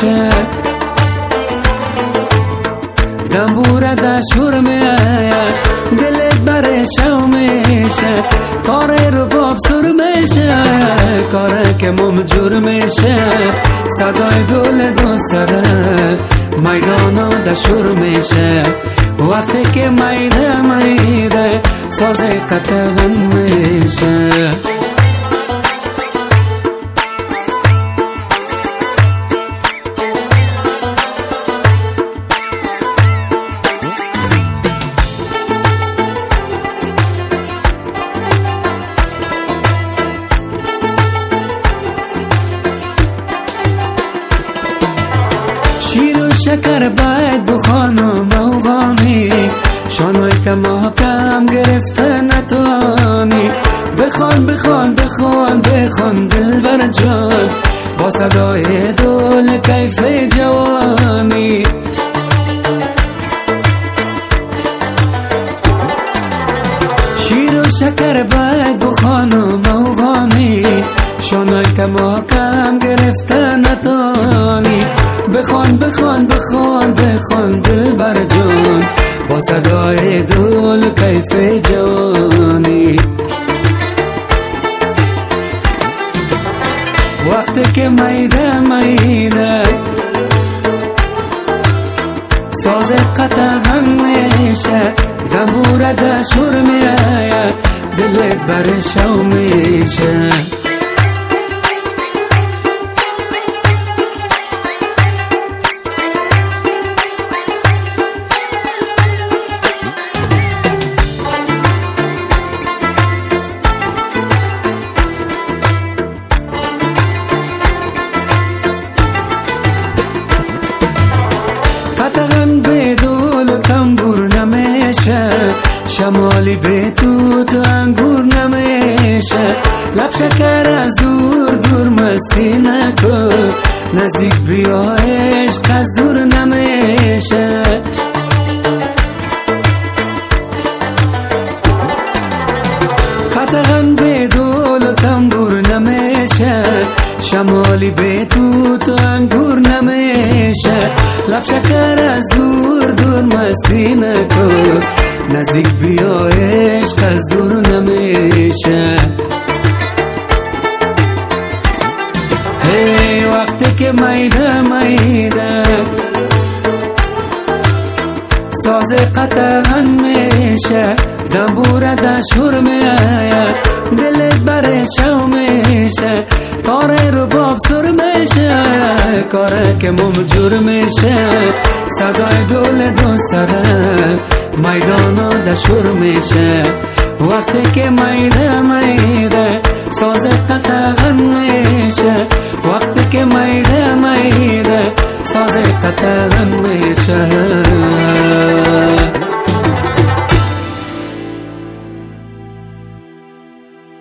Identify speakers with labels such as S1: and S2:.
S1: میشه، دنبوره دشور میشه، دلت بره شو میشه، کار رو باب سر میشه، کاره که ممجور میشه، صدای دول دو سره میدانا دشور میشه، وقتی که میده میده ساز قطعا میشه. شیر و شکر باید بخوانم بوغانی، شانوی که محکم گرفته نتوانی، بخوان بخوان بخوان بخوان دلبر جان، با صدای دول کیف جوانی. شیر و شکر باید بخوانم بوغانی، شانوی که محکم گرفته نتوانی، بخوان بخوان بخوان بخوان دلبر جان، با صدای دول کیف جوانی. وقتی که میده میده ساز قطعا میشه، دنبوره دشور میشه، دلت بر شو میشه. شمالی به تو انگور نمیشه، لب شکر از دور دور مستی نکن، نزدیک بیا عشق از دور نمیشه. قطعاً به دول و تنبور نمیشه، شمالی به تو انگور نمیشه، لب شکر از دور دور مستی نکن، نزدیک بیا عشق از دور نمیشه. هی وقتی که میده میده ساز قطعا میشه، دنبوره دشور میشه، دلت بره شو میشه، کار رو باب سر میشه، کاره که ممجور میشه، صدای دول دو سره میدانا دشور میشه. وقتی که میده میده ساز قطعا میشه، وقتی که میده میده ساز قطعا میشه.